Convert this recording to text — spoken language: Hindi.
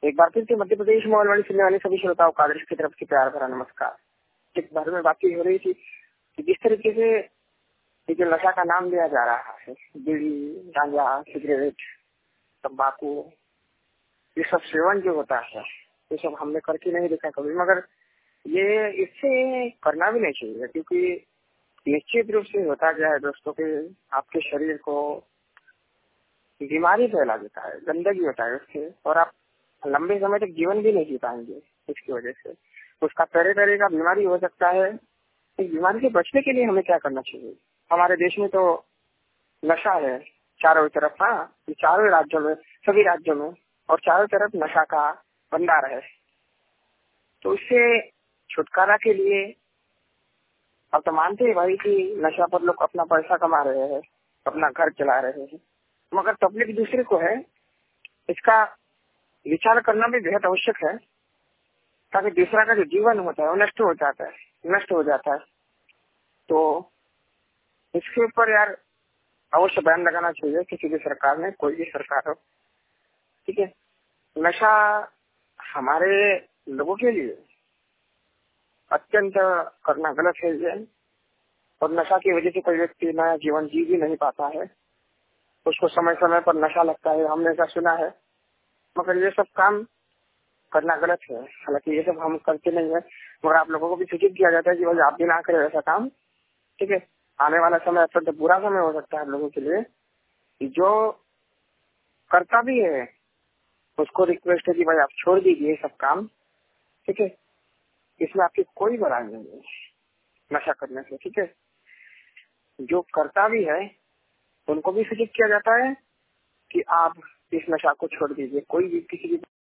एक बार फिर से मध्य प्रदेश मोबाइल सुनने वाले सभी श्रोताओं का आदर्श की तरफ से प्यार भरा नमस्कार। इस बारे में बातचीत हो रही थी कि जिस तरीके से ये जो नशा का नाम लिया जा रहा है, बीड़ी, गांजा, सिगरेट, तम्बाकू, ये सब सेवन जो होता है, ये सब हमने करके नहीं देखा कभी, मगर ये इससे करना भी नहीं चाहिए, क्योंकि निश्चित रूप से होता क्या है दोस्तों कि आपके शरीर को बीमारी फैला देता है, गंदगी होता है उससे, और आप लंबे समय तक जीवन भी नहीं जी पाएंगे इसकी वजह से। उसका तरह तरह का बीमारी हो सकता है। इस बीमारी से बचने के लिए हमें क्या करना चाहिए? हमारे देश में तो नशा है चारों तरफ। हाँ, ये चारों राज्यों में, सभी राज्यों में और चारों तरफ नशा का भंडार है। तो इससे छुटकारा के लिए अब तो मानते हैं भाई कि नशा पर लोग अपना पैसा कमा रहे हैं, अपना घर चला रहे हैं, मगर तकलीफ दूसरे को है। इसका विचार करना भी बेहद आवश्यक है, ताकि दूसरा का जो जीवन होता है वो नष्ट हो जाता है। तो इसके ऊपर यार अवश्य बैन लगाना चाहिए किसी भी सरकार ने, कोई भी सरकार हो। ठीक है, नशा हमारे लोगों के लिए अत्यंत करना गलत है ये, और नशा की वजह से कोई व्यक्ति नया जीवन जी भी नहीं पाता है। उसको समय समय पर नशा लगता है, हमने ऐसा सुना है, मगर ये सब काम करना गलत है। हालांकि ये सब हम करते नहीं है, मगर आप लोगों को भी सूचित किया जाता है कि भाई आप भी ना करें ऐसा काम। ठीक है, आने वाला समय अत्यंत बुरा समय हो सकता है आप लोगों के लिए। जो करता भी है उसको रिक्वेस्ट है कि भाई आप छोड़ दीजिए ये सब काम। ठीक है, इसमें आपकी कोई बुराई नहीं है नशा करने से। ठीक है, जो करता भी है उनको भी सूचित किया जाता है कि आप इस नशा को छोड़ दीजिए। कोई भी किसी भी